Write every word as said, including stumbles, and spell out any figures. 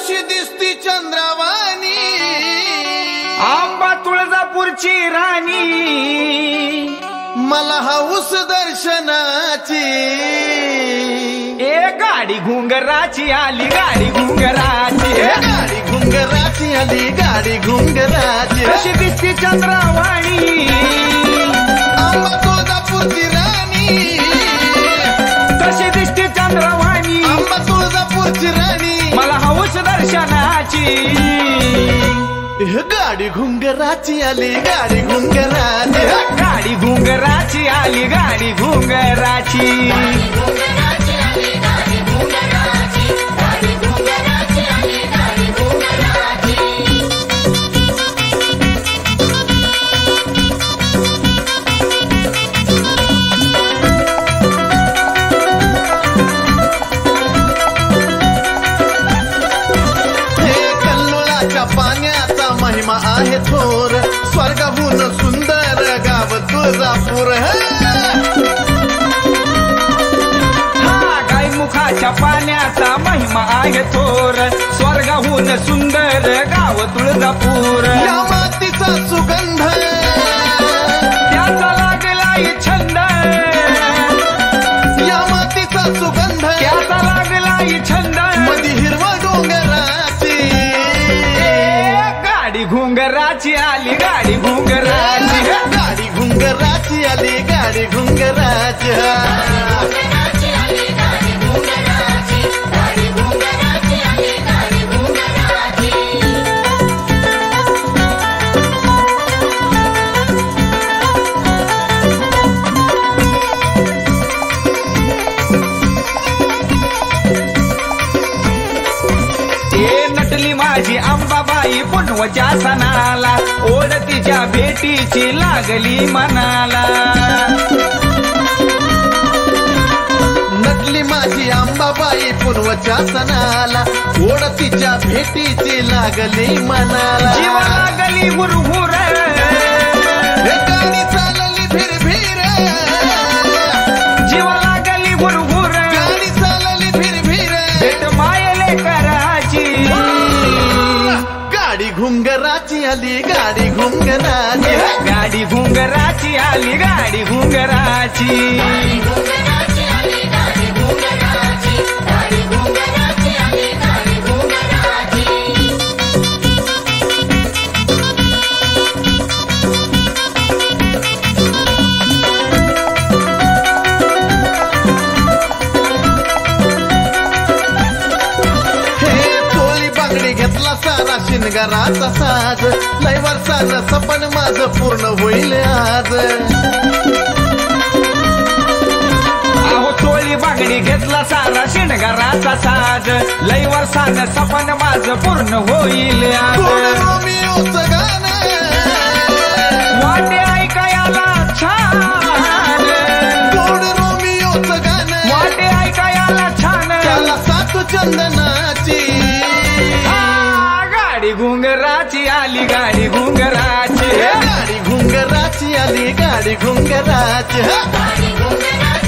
कशी दिसती चंद्रावाणी आंबा तुळजापूरची राणी मला हौस दर्शनाची ए गाडी घुंगराची आली गाडी घुंगराची गाडी घुंगराची आली गाडी घुंगराची कशी दिसती चंद्रावाणी आंबा तुळजापूरची राणी कशी दिसती चंद्रावाणी आंबा तुळजापूरची राणी मला हौस दर्शनाची गाडी घुंगराची आली गाडी घुंगराची गाडी घुंगराची आली गाडी घुंगराची पाण्याचा महिमा आहे थोर स्वर्गाहून सुंदर गाव तुळजापूर हा गायमुखाच्या पाण्याचा महिमा आहे थोर स्वर्गाहून सुंदर गाव तुळजापूर या मातीचा सुगंध त्याचा लागलाय छंद या मातीचा सुगंध त्याचा लागलाय छंद मधी हिरवा डोंगराची गाडी घुंगराची आली गाडी घुंगराची गाडी घुंगराची आली गाडी घुंगराची नटली माझी अंबाबाई पुनवच्या सणाला ओढतीच्या भेटीची लागली मनाला नटली माझी अंबाबाई पूर्वच्या सणाला ओढतीच्या भेटीची लागली मनाला जीव लागली हुरहुर गाडी चालली फिरफिर जीव लागली हुरहुर गाडी चालली फिरफिर भेट मायले कराची गाडी घुंगराची आली गाडी घुंगराची गाडी घुंगराची आली गाडी घुंगराची घेतला सारा शिनगाराचा साज लय वर्षानं सपन माझं पूर्ण होईल आज अहो चोळी बागडी घेतला सारा शिणगाराचा साज लय वर्षानं सपन माझं पूर्ण होईल आज रोमिओचं गाणं वाटे ऐकायला छान गोड रोमिओचं गाणं वाटे ऐकायला छान त्याला सात चंदनाची गाडी घुंगराची आली गाडी घुंगराची गाडी घुंगराची आली गाडी घुंगराची